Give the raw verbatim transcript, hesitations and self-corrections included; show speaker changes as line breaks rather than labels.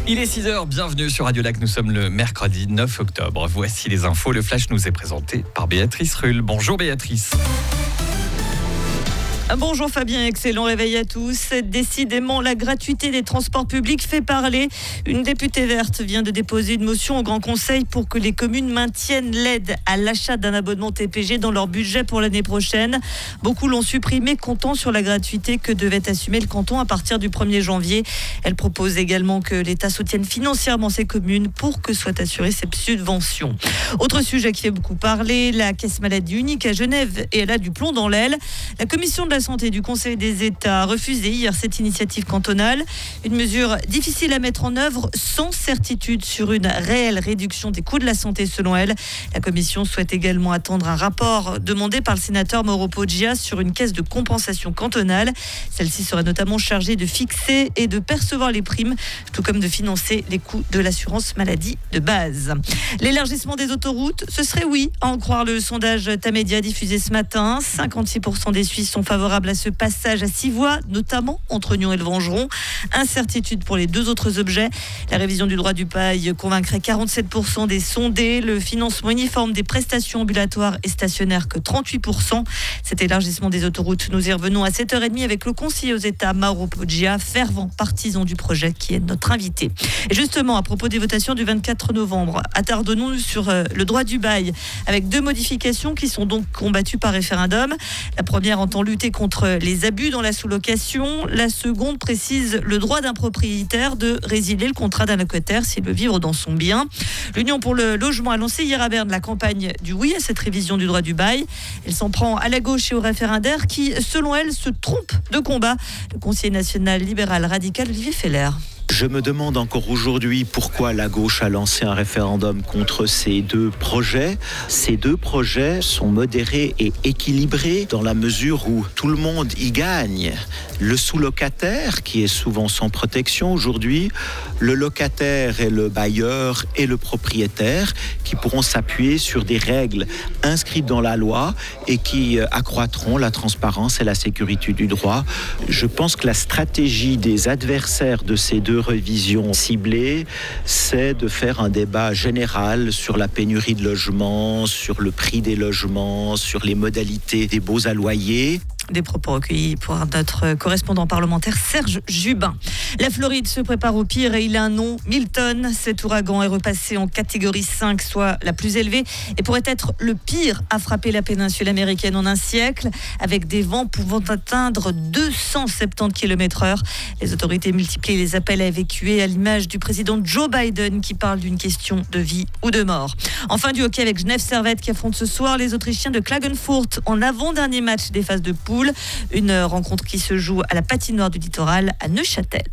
Il est six heures, bienvenue sur Radio Lac, nous sommes le mercredi neuf octobre. Voici les infos, le flash nous est présenté par Béatrice Rulle. Bonjour Béatrice.
Bonjour Fabien, excellent réveil à tous. Décidément, la gratuité des transports publics fait parler. Une députée verte vient de déposer une motion au Grand Conseil pour que les communes maintiennent l'aide à l'achat d'un abonnement T P G dans leur budget pour l'année prochaine. Beaucoup l'ont supprimé, comptant sur la gratuité que devait assumer le canton à partir du premier janvier. Elle propose également que l'État soutienne financièrement ces communes pour que soient assurées ces subventions. Autre sujet qui fait beaucoup parler, la caisse maladie unique à Genève, et elle a du plomb dans l'aile. La commission de la santé du Conseil des États a refusé hier cette initiative cantonale. Une mesure difficile à mettre en œuvre sans certitude sur une réelle réduction des coûts de la santé selon elle. La commission souhaite également attendre un rapport demandé par le sénateur Mauro Poggia sur une caisse de compensation cantonale. Celle-ci serait notamment chargée de fixer et de percevoir les primes, tout comme de financer les coûts de l'assurance maladie de base. L'élargissement des autoroutes, ce serait oui, à en croire le sondage Tamedia diffusé ce matin. cinquante-six pour cent des Suisses sont favorables à ce passage à six voies, notamment entre Nyon et le Vengeron. Incertitude pour les deux autres objets. La révision du droit du bail convaincrait quarante-sept pour cent des sondés. Le financement uniforme des prestations ambulatoires et stationnaires que trente-huit pour cent. Cet élargissement des autoroutes, nous y revenons à sept heures trente avec le conseiller aux États Mauro Poggia, fervent partisan du projet qui est notre invité. Et justement, à propos des votations du vingt-quatre novembre, attardons-nous sur le droit du bail avec deux modifications qui sont donc combattues par référendum. La première entend lutter contre les abus dans la sous-location. La seconde précise le droit d'un propriétaire de résilier le contrat d'un locataire s'il veut vivre dans son bien. L'Union pour le logement a lancé hier à Berne la campagne du oui à cette révision du droit du bail. Elle s'en prend à la gauche et aux référendaires qui, selon elle, se trompent de combat. Le conseiller national libéral radical Olivier Feller.
Je me demande encore aujourd'hui pourquoi la gauche a lancé un référendum contre ces deux projets. Ces deux projets sont modérés et équilibrés dans la mesure où tout le monde y gagne. Le sous-locataire, qui est souvent sans protection aujourd'hui, le locataire et le bailleur et le propriétaire, qui pourront s'appuyer sur des règles inscrites dans la loi et qui accroîtront la transparence et la sécurité du droit. Je pense que la stratégie des adversaires de ces deux révisions ciblées, c'est de faire un débat général sur la pénurie de logements, sur le prix des logements, sur les modalités des baux à loyer.
Des propos recueillis par notre correspondant parlementaire Serge Jubin. La Floride se prépare au pire et il a un nom, Milton. Cet ouragan est repassé en catégorie cinq, soit la plus élevée, et pourrait être le pire à frapper la péninsule américaine en un siècle, avec des vents pouvant atteindre deux cent soixante-dix kilomètres heure. Les autorités multiplient les appels à évacuer, à l'image du président Joe Biden qui parle d'une question de vie ou de mort. Enfin, du hockey avec Genève Servette qui affronte ce soir les Autrichiens de Klagenfurt en avant-dernier match des phases de poule. Une rencontre qui se joue à la patinoire du littoral à Neuchâtel.